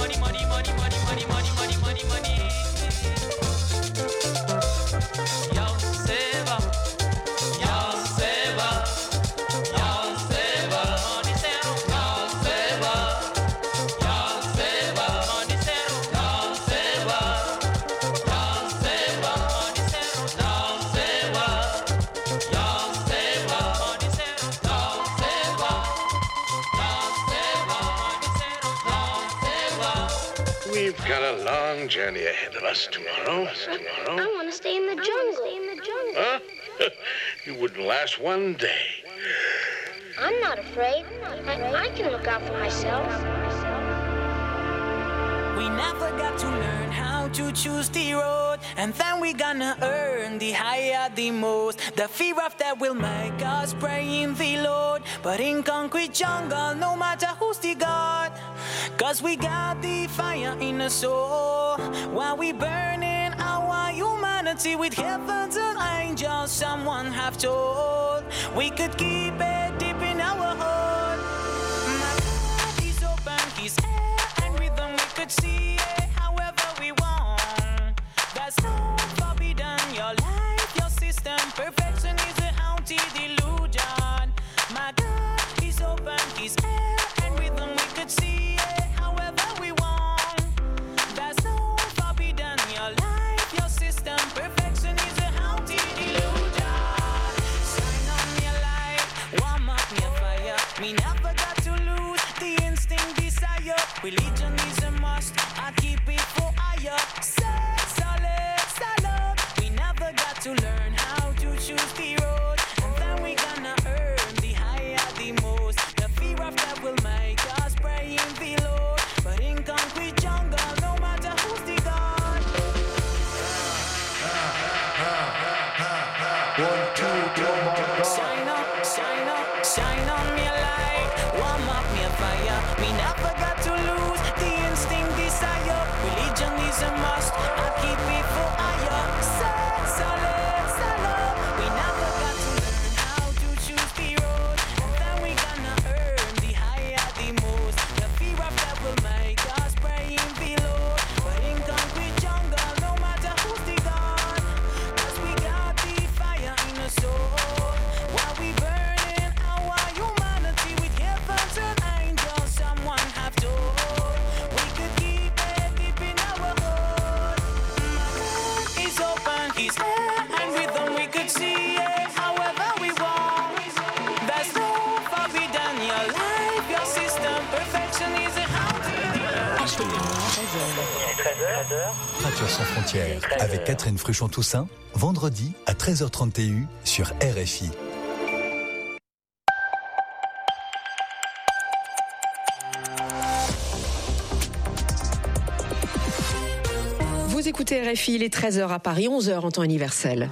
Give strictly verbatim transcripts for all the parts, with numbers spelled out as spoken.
Got a long journey ahead of us tomorrow. tomorrow. I want to stay in the jungle. Stay in the jungle. Huh? You wouldn't last one day. I'm not afraid. I, I can look out for myself. We never got to learn how to choose the road, and then we gonna earn the higher, the most. The fear of that will make us pray in the Lord. But in concrete jungle, no matter who's the God, cause we got the fire in the soul. While we burning our humanity with heavens and angels, someone have told we could keep it deep in our heart. My God is open, His air and rhythm, we could see it however we want. There's no forbidden, your life, your system, perfection is a haunted illusion. My God is open, His air and rhythm, we could see it however we want. There's no forbidden, your life, your system, perfection is a haunted illusion. Shine on your light, warm up your fire. We never got to lose the instinct, desire. Religion is a must, I keep it for higher. Say solid, solid. We never got to learn how to choose the road, and then we gonna earn the higher, the most. The fear of that will make us pray in the Lord. But in concrete jungle, no matter who's the God. One, two, three, one, shine up, shine up, shine on me a light, warm up me a fire. We never got to lose the instinct, desire. Religion is a must, I keep it for higher. Say solid, solid. We never got to learn how to choose the road, and then we gonna earn the higher, the most. The fear of that will make us pray in the Lord. But in concrete jungle, no matter who's the God, cause we got the fire in the soul. While we burning our humanity with heavens and angels, someone have told we could keep it deep in our heart. My God is open, His air and rhythm, we could see it however we want. There's no forbidden, your life, your system, perfection is a Radio sans frontières avec Catherine Fruchon-Toussaint, vendredi à treize heures trente sur R F I. Vous écoutez R F I, il est treize heures à Paris, onze heures en temps universel.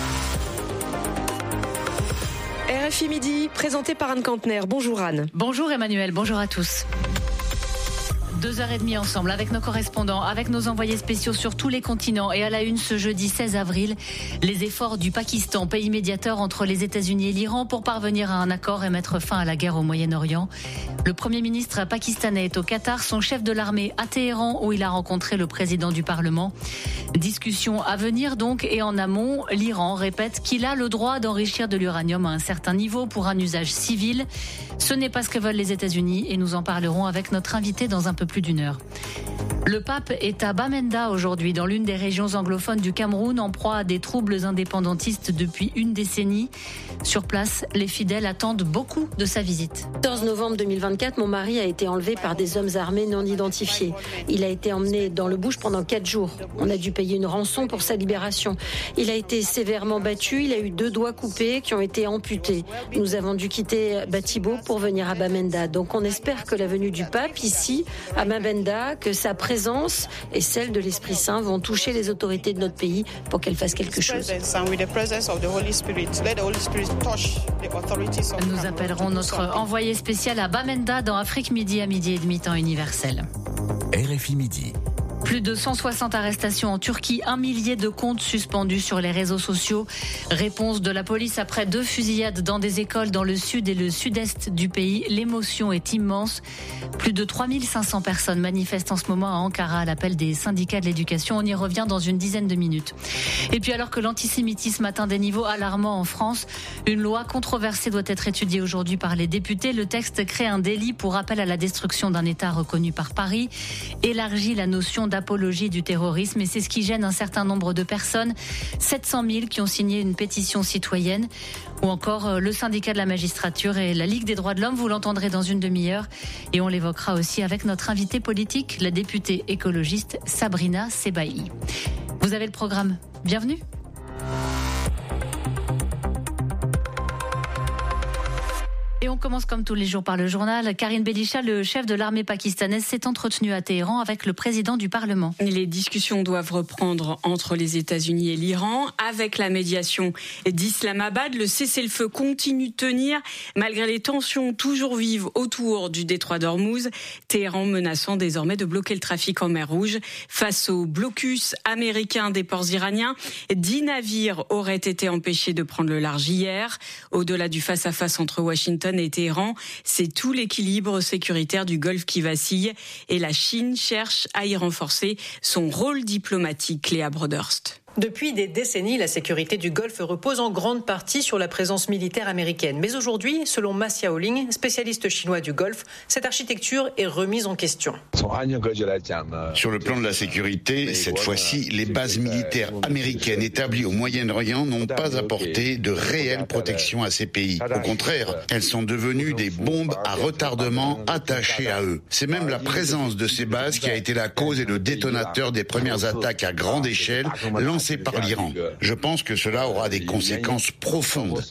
R F I Midi, présenté par Anne Kantner. Bonjour Anne. Bonjour Emmanuel, bonjour à tous. Deux heures et demie ensemble avec nos correspondants, avec nos envoyés spéciaux sur tous les continents. Et à la une ce jeudi seize avril, les efforts du Pakistan, pays médiateur entre les États-Unis et l'Iran pour parvenir à un accord et mettre fin à la guerre au Moyen-Orient. Le Premier ministre pakistanais est au Qatar, son chef de l'armée à Téhéran où il a rencontré le président du Parlement. Discussion à venir donc, et en amont, l'Iran répète qu'il a le droit d'enrichir de l'uranium à un certain niveau pour un usage civil. Ce n'est pas ce que veulent les États-Unis et nous en parlerons avec notre invité dans un peu plus d'une heure. Le pape est à Bamenda aujourd'hui, dans l'une des régions anglophones du Cameroun, en proie à des troubles indépendantistes depuis une décennie. Sur place, les fidèles attendent beaucoup de sa visite. quatorze novembre deux mille vingt-quatre, mon mari a été enlevé par des hommes armés non identifiés. Il a été emmené dans le bush pendant quatre jours. On a dû payer une rançon pour sa libération. Il a été sévèrement battu, il a eu deux doigts coupés qui ont été amputés. Nous avons dû quitter Batibo pour venir à Bamenda. Donc on espère que la venue du pape ici, à Bamenda, que sa présence et celle de l'Esprit Saint vont toucher les autorités de notre pays pour qu'elles fassent quelque chose. Nous appellerons notre envoyé spécial à Bamenda dans Afrique Midi à midi et demi temps universel. R F I Midi. Plus de cent soixante arrestations en Turquie, un millier de comptes suspendus sur les réseaux sociaux. Réponse de la police après deux fusillades dans des écoles dans le sud et le sud-est du pays. L'émotion est immense. Plus de trois mille cinq cents personnes manifestent en ce moment à Ankara à l'appel des syndicats de l'éducation. On y revient dans une dizaine de minutes. Et puis alors que l'antisémitisme atteint des niveaux alarmants en France, une loi controversée doit être étudiée aujourd'hui par les députés. Le texte crée un délit pour appel à la destruction d'un État reconnu par Paris, élargit la notion d'apologie du terrorisme et c'est ce qui gêne un certain nombre de personnes, sept cent mille qui ont signé une pétition citoyenne, ou encore le syndicat de la magistrature et la Ligue des droits de l'homme, vous l'entendrez dans une demi-heure et on l'évoquera aussi avec notre invitée politique, la députée écologiste Sabrina Sebaï. Vous avez le programme, bienvenue. Et on commence comme tous les jours par le journal. Karine Belisha, le chef de l'armée pakistanaise, s'est entretenu à Téhéran avec le président du Parlement. Les discussions doivent reprendre entre les États-Unis et l'Iran. Avec la médiation d'Islamabad, le cessez-le-feu continue de tenir malgré les tensions toujours vives autour du détroit d'Ormuz. Téhéran menaçant désormais de bloquer le trafic en mer Rouge. Face au blocus américain des ports iraniens, dix navires auraient été empêchés de prendre le large hier. Au-delà du face-à-face entre Washington et Téhéran, c'est tout l'équilibre sécuritaire du Golfe qui vacille et la Chine cherche à y renforcer son rôle diplomatique. Léa Broderst. Depuis des décennies, la sécurité du Golfe repose en grande partie sur la présence militaire américaine. Mais aujourd'hui, selon Ma Xiaoling, spécialiste chinois du Golfe, cette architecture est remise en question. Sur le plan de la sécurité, cette fois-ci, les bases militaires américaines établies au Moyen-Orient n'ont pas apporté de réelle protection à ces pays. Au contraire, elles sont devenues des bombes à retardement attachées à eux. C'est même la présence de ces bases qui a été la cause et le détonateur des premières attaques à grande échelle lancées par l'Iran. Je pense que cela aura des conséquences profondes.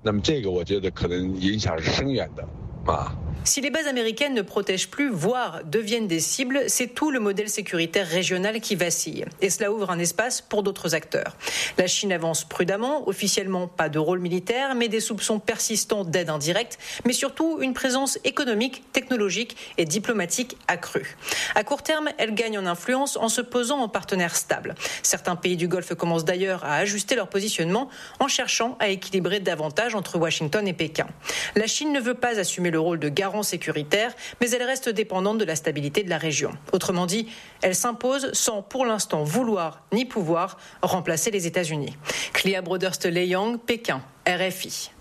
Si les bases américaines ne protègent plus, voire deviennent des cibles, c'est tout le modèle sécuritaire régional qui vacille. Et cela ouvre un espace pour d'autres acteurs. La Chine avance prudemment, officiellement pas de rôle militaire, mais des soupçons persistants d'aide indirecte, mais surtout une présence économique, technologique et diplomatique accrue. À court terme, elle gagne en influence en se posant en partenaire stable. Certains pays du Golfe commencent d'ailleurs à ajuster leur positionnement en cherchant à équilibrer davantage entre Washington et Pékin. La Chine ne veut pas assumer le rôle de garant sécuritaire, mais elle reste dépendante de la stabilité de la région. Autrement dit, elle s'impose sans pour l'instant vouloir ni pouvoir remplacer les États-Unis. Léa Broderst-Leyang, Pékin, R F I.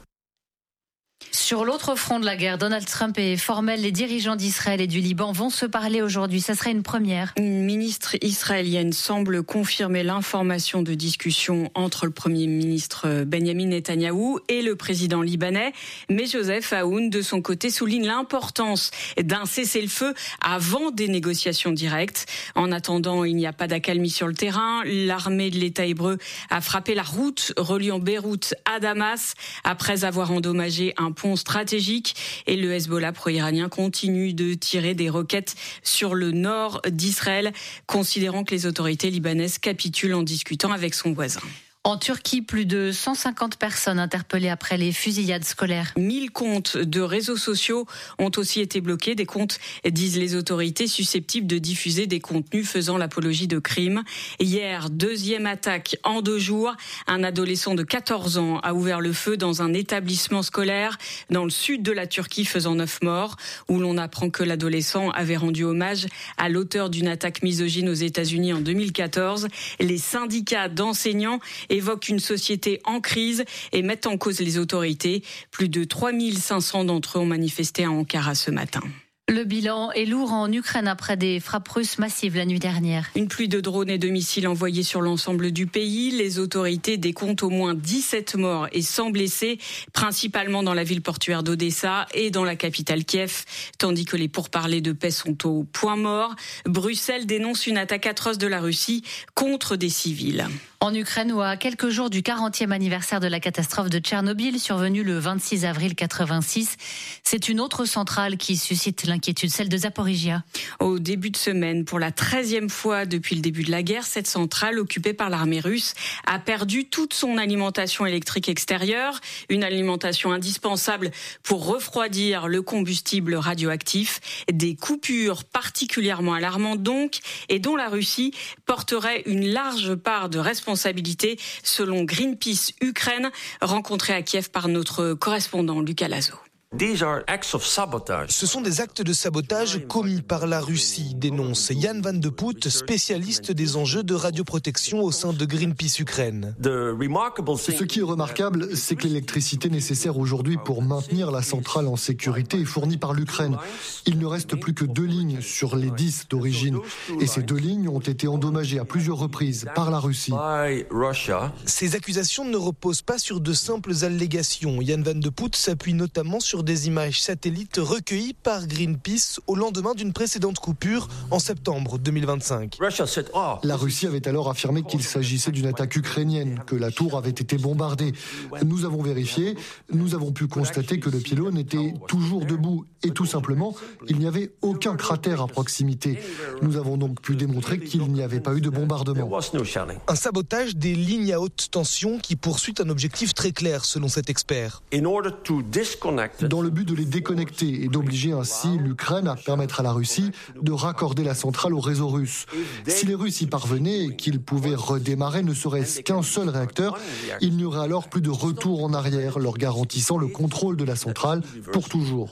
Sur l'autre front de la guerre, Donald Trump est formel. Les dirigeants d'Israël et du Liban vont se parler aujourd'hui. Ça serait une première. Une ministre israélienne semble confirmer l'information de discussion entre le Premier ministre Benjamin Netanyahou et le président libanais. Mais Joseph Aoun, de son côté, souligne l'importance d'un cessez-le-feu avant des négociations directes. En attendant, il n'y a pas d'accalmie sur le terrain. L'armée de l'État hébreu a frappé la route reliant Beyrouth à Damas après avoir endommagé un pont stratégique et le Hezbollah pro-iranien continue de tirer des roquettes sur le nord d'Israël, considérant que les autorités libanaises capitulent en discutant avec son voisin. En Turquie, plus de cent cinquante personnes interpellées après les fusillades scolaires. mille comptes de réseaux sociaux ont aussi été bloqués. Des comptes, disent les autorités, susceptibles de diffuser des contenus faisant l'apologie de crimes. Hier, deuxième attaque en deux jours. Un adolescent de quatorze ans a ouvert le feu dans un établissement scolaire dans le sud de la Turquie, faisant neuf morts, où l'on apprend que l'adolescent avait rendu hommage à l'auteur d'une attaque misogyne aux États-Unis en deux mille quatorze. Les syndicats d'enseignants évoquent une société en crise et mettent en cause les autorités. Plus de trois mille cinq cents d'entre eux ont manifesté à Ankara ce matin. Le bilan est lourd en Ukraine après des frappes russes massives la nuit dernière. Une pluie de drones et de missiles envoyés sur l'ensemble du pays. Les autorités décomptent au moins dix-sept morts et cent blessés, principalement dans la ville portuaire d'Odessa et dans la capitale Kiev, tandis que les pourparlers de paix sont au point mort. Bruxelles dénonce une attaque atroce de la Russie contre des civils. En Ukraine, où à quelques jours du quarantième anniversaire de la catastrophe de Tchernobyl, survenue le vingt-six avril quatre-vingt-six, c'est une autre centrale qui suscite l'inquiétude. inquiétude, celle de Zaporizhia. Au début de semaine, pour la treizième fois depuis le début de la guerre, cette centrale occupée par l'armée russe a perdu toute son alimentation électrique extérieure, une alimentation indispensable pour refroidir le combustible radioactif. Des coupures particulièrement alarmantes donc, et dont la Russie porterait une large part de responsabilité, selon Greenpeace Ukraine, rencontré à Kiev par notre correspondant Lucas Lazo. Ce sont des actes de sabotage commis par la Russie, dénonce Jan Van de Poot, spécialiste des enjeux de radioprotection au sein de Greenpeace Ukraine. Ce qui est remarquable, c'est que l'électricité nécessaire aujourd'hui pour maintenir la centrale en sécurité est fournie par l'Ukraine. Il ne reste plus que deux lignes sur les dix d'origine. Et ces deux lignes ont été endommagées à plusieurs reprises par la Russie. Ces accusations ne reposent pas sur de simples allégations. Jan Van de Poot s'appuie notamment sur des images satellites recueillies par Greenpeace au lendemain d'une précédente coupure en septembre deux mille vingt-cinq. La Russie avait alors affirmé qu'il s'agissait d'une attaque ukrainienne, que la tour avait été bombardée. Nous avons vérifié, nous avons pu constater que le pylône était toujours debout et tout simplement, il n'y avait aucun cratère à proximité. Nous avons donc pu démontrer qu'il n'y avait pas eu de bombardement. Un sabotage des lignes à haute tension qui poursuit un objectif très clair selon cet expert. Dans le but de les déconnecter et d'obliger ainsi l'Ukraine à permettre à la Russie de raccorder la centrale au réseau russe. Si les Russes y parvenaient et qu'ils pouvaient redémarrer ne serait-ce qu'un seul réacteur, il n'y aurait alors plus de retour en arrière, leur garantissant le contrôle de la centrale pour toujours.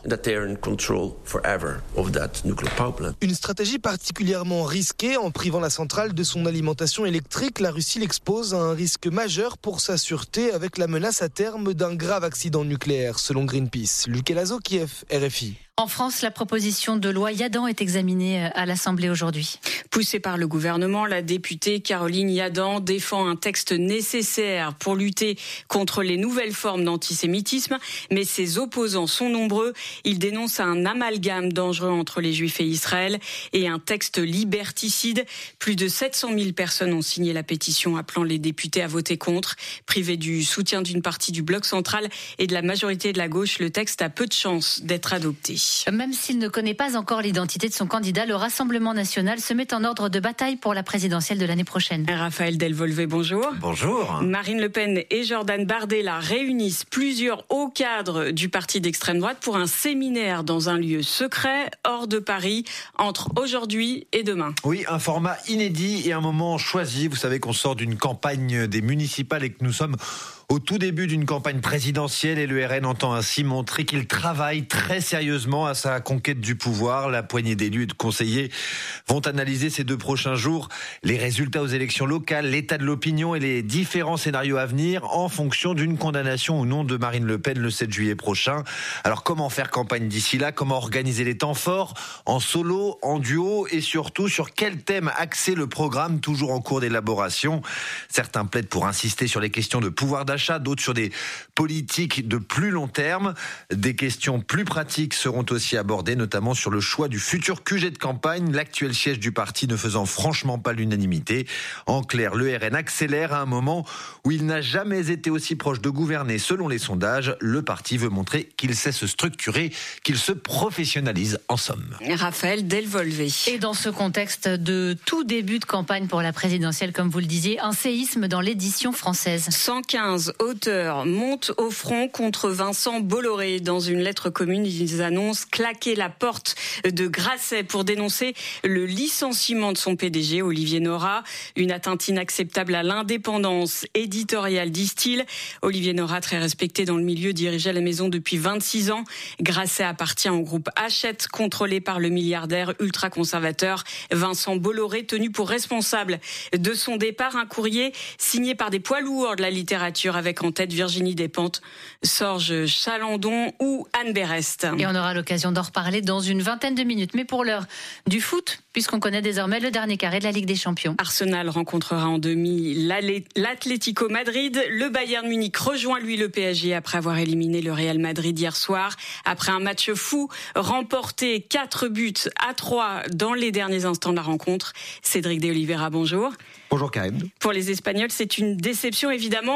Une stratégie particulièrement risquée en privant la centrale de son alimentation électrique. La Russie l'expose à un risque majeur pour sa sûreté avec la menace à terme d'un grave accident nucléaire, selon Greenpeace. Lucas Lazo, Kiev, R F I. En France, la proposition de loi Yadan est examinée à l'Assemblée aujourd'hui. Poussée par le gouvernement, la députée Caroline Yadan défend un texte nécessaire pour lutter contre les nouvelles formes d'antisémitisme, mais ses opposants sont nombreux. Ils dénoncent un amalgame dangereux entre les Juifs et Israël et un texte liberticide. Plus de sept cent mille personnes ont signé la pétition appelant les députés à voter contre. Privé du soutien d'une partie du bloc central et de la majorité de la gauche, le texte a peu de chances d'être adopté. Même s'il ne connaît pas encore l'identité de son candidat, le Rassemblement national se met en ordre de bataille pour la présidentielle de l'année prochaine. Raphaël Delvolvé, bonjour. Bonjour. Marine Le Pen et Jordan Bardella réunissent plusieurs hauts cadres du parti d'extrême droite pour un séminaire dans un lieu secret hors de Paris entre aujourd'hui et demain. Oui, un format inédit et un moment choisi. Vous savez qu'on sort d'une campagne des municipales et que nous sommes au tout début d'une campagne présidentielle et le R N entend ainsi montrer qu'il travaille très sérieusement à sa conquête du pouvoir. La poignée d'élus et de conseillers vont analyser ces deux prochains jours les résultats aux élections locales, l'état de l'opinion et les différents scénarios à venir en fonction d'une condamnation ou non de Marine Le Pen le sept juillet prochain. Alors comment faire campagne d'ici là? Comment organiser les temps forts en solo, en duo et surtout sur quel thème axer le programme toujours en cours d'élaboration? Certains plaident pour insister sur les questions de pouvoir d'achat, d'autres sur des politiques de plus long terme. Des questions plus pratiques seront aussi abordées, notamment sur le choix du futur Q G de campagne, l'actuel siège du parti ne faisant franchement pas l'unanimité. En clair, le R N accélère à un moment où il n'a jamais été aussi proche de gouverner selon les sondages. Le parti veut montrer qu'il sait se structurer, qu'il se professionnalise en somme. Raphaël Delvolvé. Et dans ce contexte de tout début de campagne pour la présidentielle, comme vous le disiez, un séisme dans l'édition française. cent quinze auteurs montent au front contre Vincent Bolloré. Dans une lettre commune, ils annoncent claquer la porte de Grasset pour dénoncer le licenciement de son P D G, Olivier Nora. Une atteinte inacceptable à l'indépendance éditoriale, disent-ils. Olivier Nora, très respecté dans le milieu, dirigeait la maison depuis vingt-six ans. Grasset appartient au groupe Hachette, contrôlé par le milliardaire ultra-conservateur Vincent Bolloré, tenu pour responsable de son départ. Un courrier signé par des poids lourds de la littérature, avec en tête Virginie Despentes, Sorge Chalandon ou Anne Berest. Et on aura l'occasion d'en reparler dans une vingtaine de minutes. Mais pour l'heure, du foot, puisqu'on connaît désormais le dernier carré de la Ligue des Champions. Arsenal rencontrera en demi l'Atlético Madrid. Le Bayern Munich rejoint lui le P S G après avoir éliminé le Real Madrid hier soir. Après un match fou, remporté quatre buts à trois dans les derniers instants de la rencontre. Cédric de Oliveira, bonjour. Bonjour Karine. Pour les Espagnols, c'est une déception évidemment, ainsi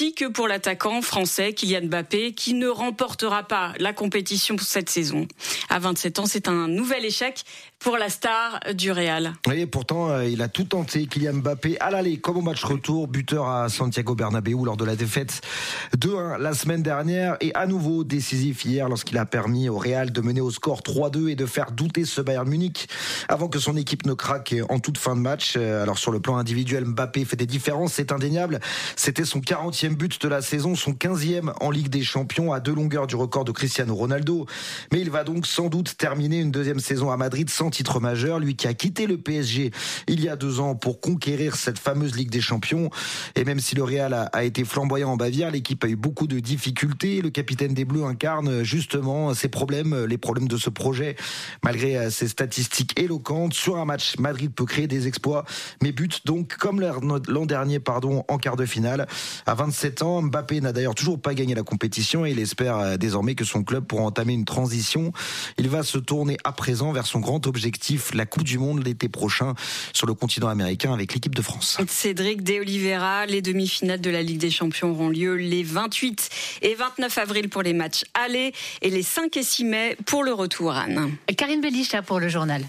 ainsi que pour l'attaquant français Kylian Mbappé, qui ne remportera pas la compétition pour cette saison. À vingt-sept ans, c'est un nouvel échec pour la star du Real. Et pourtant, euh, il a tout tenté, Kylian Mbappé, à l'aller comme au match retour, buteur à Santiago Bernabéu lors de la défaite deux un la semaine dernière, et à nouveau décisif hier lorsqu'il a permis au Real de mener au score trois deux et de faire douter ce Bayern Munich avant que son équipe ne craque en toute fin de match. Alors sur le plan individuel, Mbappé fait des différences, c'est indéniable. C'était son quarantième but de la saison, son quinzième en Ligue des Champions, à deux longueurs du record de Cristiano Ronaldo. Mais il va donc sans doute terminer une deuxième saison à Madrid sans titre majeur, lui qui a quitté le P S G il y a deux ans pour conquérir cette fameuse Ligue des Champions. Et même si le Real a, a été flamboyant en Bavière, l'équipe a eu beaucoup de difficultés. Le capitaine des Bleus incarne justement ces problèmes, les problèmes de ce projet, malgré ses statistiques éloquentes. Sur un match, Madrid peut créer des exploits, mais bute donc comme l'an dernier pardon, en quart de finale. À vingt-sept ans, Mbappé n'a d'ailleurs toujours pas gagné la compétition et il espère désormais que son club pourra entamer une transition. Il va se tourner à présent vers son grand objectif, la Coupe du Monde l'été prochain sur le continent américain avec l'équipe de France. Cédric De Oliveira, les demi-finales de la Ligue des Champions auront lieu les vingt-huit et vingt-neuf avril pour les matchs aller et les cinq et six mai pour le retour, Anne. Karine Bellicha pour le journal.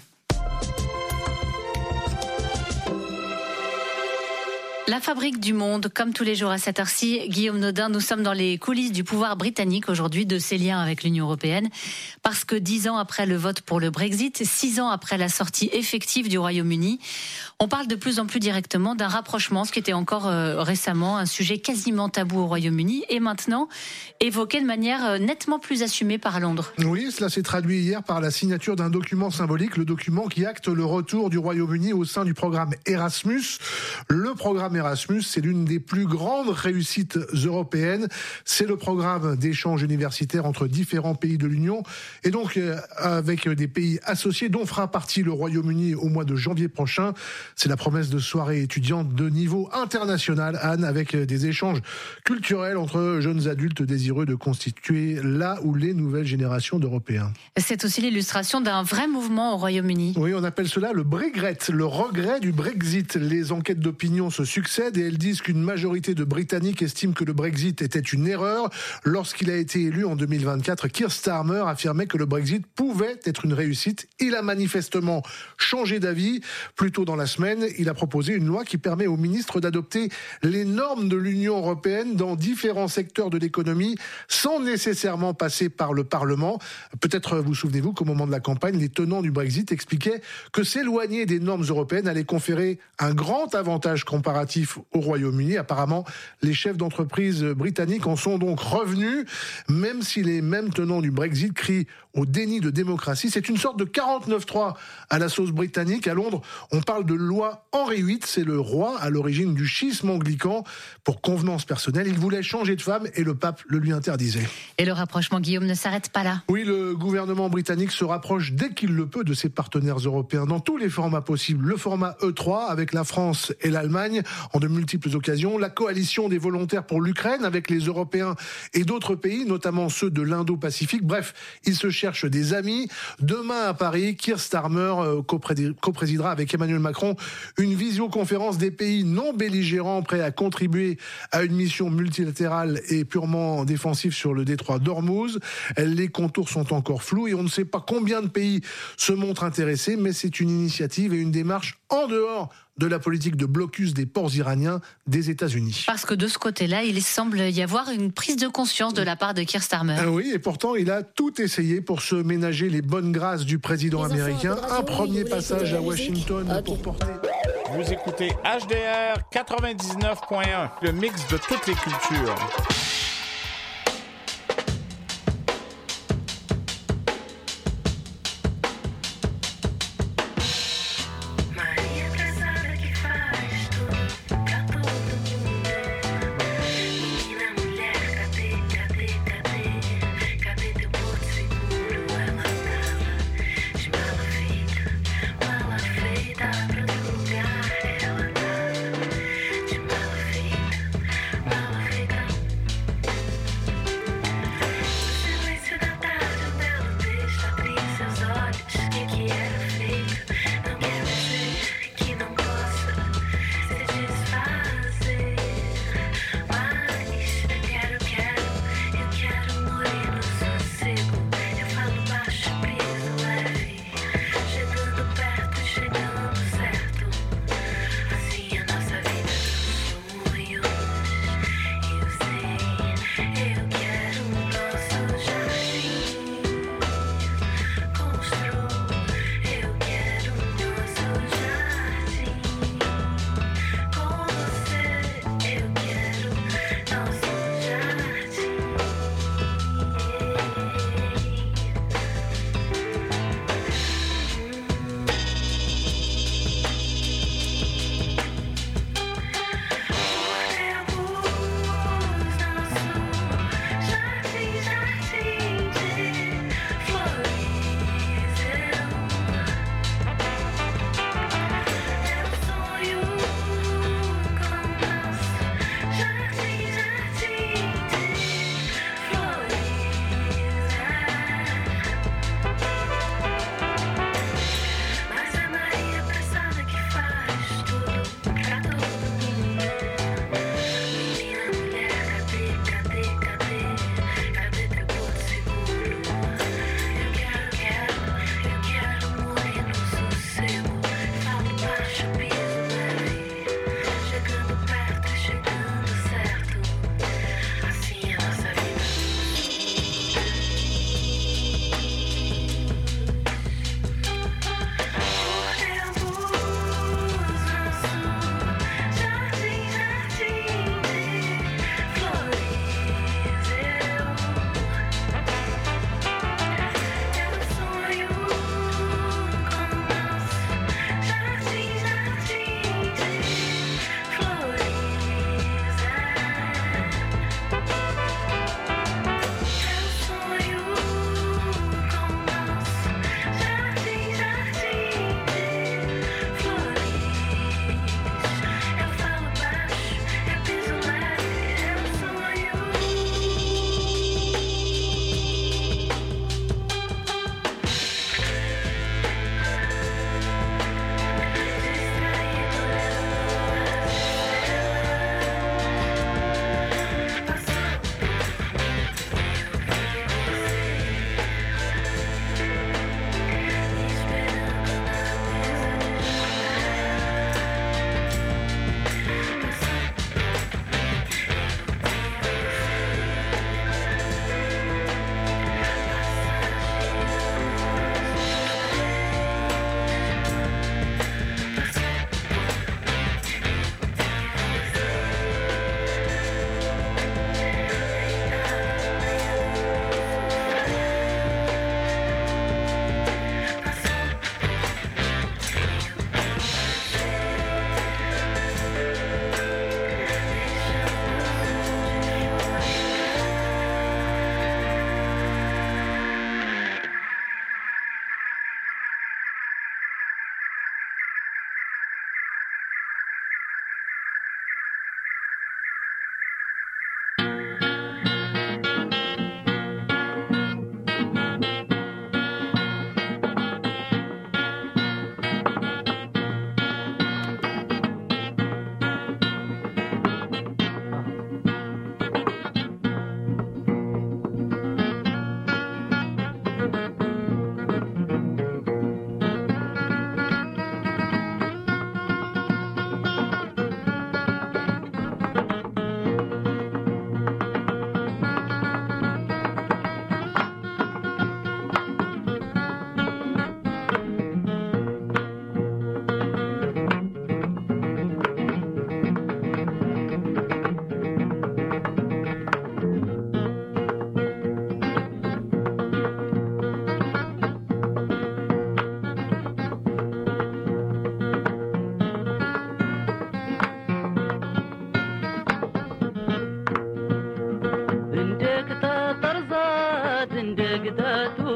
La fabrique du monde, comme tous les jours à cette heure-ci, Guillaume Nodin, nous sommes dans les coulisses du pouvoir britannique aujourd'hui, de ses liens avec l'Union européenne, parce que dix ans après le vote pour le Brexit, six ans après la sortie effective du Royaume-Uni, on parle de plus en plus directement d'un rapprochement, ce qui était encore euh, récemment un sujet quasiment tabou au Royaume-Uni, et maintenant évoqué de manière euh, nettement plus assumée par Londres. Oui, cela s'est traduit hier par la signature d'un document symbolique, le document qui acte le retour du Royaume-Uni au sein du programme Erasmus. Le programme Erasmus, c'est l'une des plus grandes réussites européennes. C'est le programme d'échange universitaire entre différents pays de l'Union et donc euh, avec des pays associés dont fera partie le Royaume-Uni au mois de janvier prochain. C'est la promesse de soirées étudiantes de niveau international, Anne, avec des échanges culturels entre jeunes adultes désireux de constituer la ou les nouvelles générations d'Européens. C'est aussi l'illustration d'un vrai mouvement au Royaume-Uni. Oui, on appelle cela le Brexit, le regret du Brexit. Les enquêtes d'opinion se succèdent et elles disent qu'une majorité de Britanniques estiment que le Brexit était une erreur. Lorsqu'il a été élu en deux mille vingt-quatre, Keir Starmer affirmait que le Brexit pouvait être une réussite. Il a manifestement changé d'avis. Plus tôt dans la semaine, il a proposé une loi qui permet aux ministres d'adopter les normes de l'Union européenne dans différents secteurs de l'économie sans nécessairement passer par le Parlement. Peut-être vous souvenez-vous qu'au moment de la campagne, les tenants du Brexit expliquaient que s'éloigner des normes européennes allait conférer un grand avantage comparatif au Royaume-Uni. Apparemment, les chefs d'entreprise britanniques en sont donc revenus, même si les mêmes tenants du Brexit crient au déni de démocratie. C'est une sorte de quarante-neuf trois à la sauce britannique. À Londres, on parle de loi Henri huit, c'est le roi à l'origine du schisme anglican. Pour convenance personnelle, il voulait changer de femme et le pape le lui interdisait. Et le rapprochement, Guillaume, ne s'arrête pas là. Oui, le gouvernement britannique se rapproche dès qu'il le peut de ses partenaires européens dans tous les formats possibles. Le format E trois avec la France et l'Allemagne en de multiples occasions, la coalition des volontaires pour l'Ukraine avec les Européens et d'autres pays, notamment ceux de l'Indo-Pacifique. Bref, il se cherche des amis. Demain à Paris, Keir Starmer coprésidera avec Emmanuel Macron une visioconférence des pays non belligérants prêts à contribuer à une mission multilatérale et purement défensive sur le détroit d'Ormuz. Les contours sont encore flous et on ne sait pas combien de pays se montrent intéressés, mais c'est une initiative et une démarche en dehors de la politique de blocus des ports iraniens des États-Unis. Parce que de ce côté-là, il semble y avoir une prise de conscience de la part de Keir Starmer. Ah oui, et pourtant, il a tout essayé pour se ménager les bonnes grâces du président américain. Un premier passage à Washington pour porter... Vous écoutez H D R quatre-vingt-dix-neuf point un, le mix de toutes les cultures.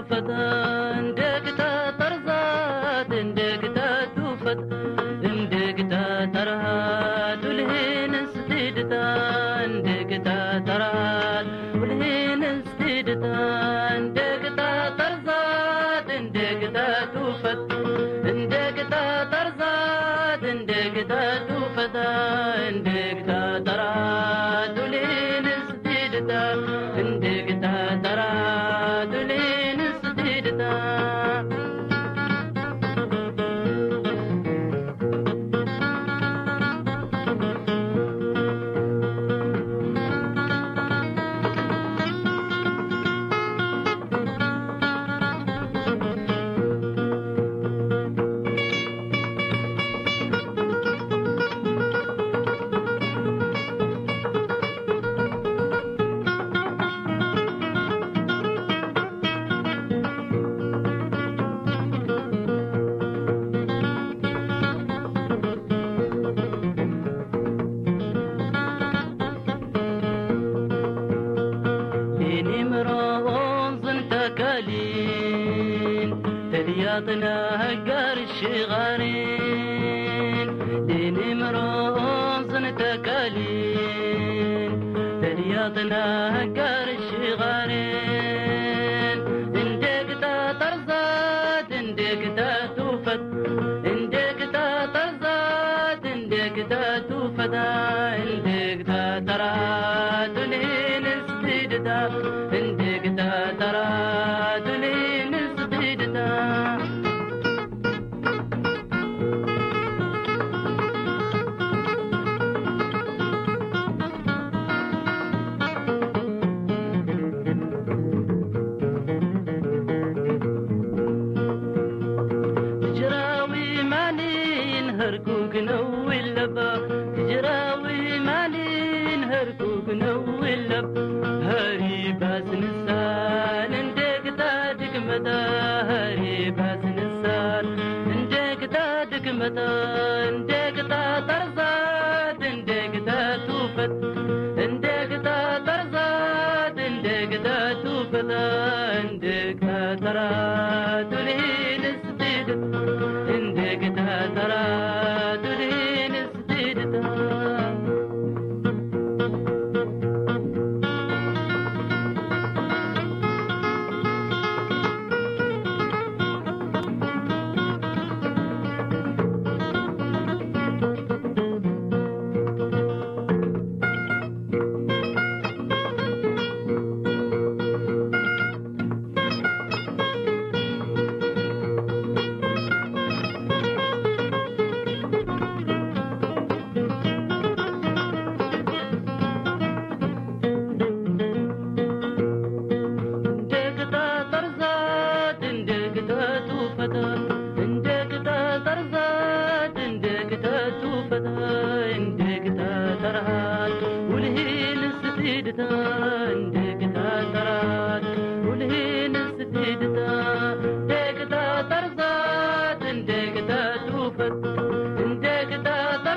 Take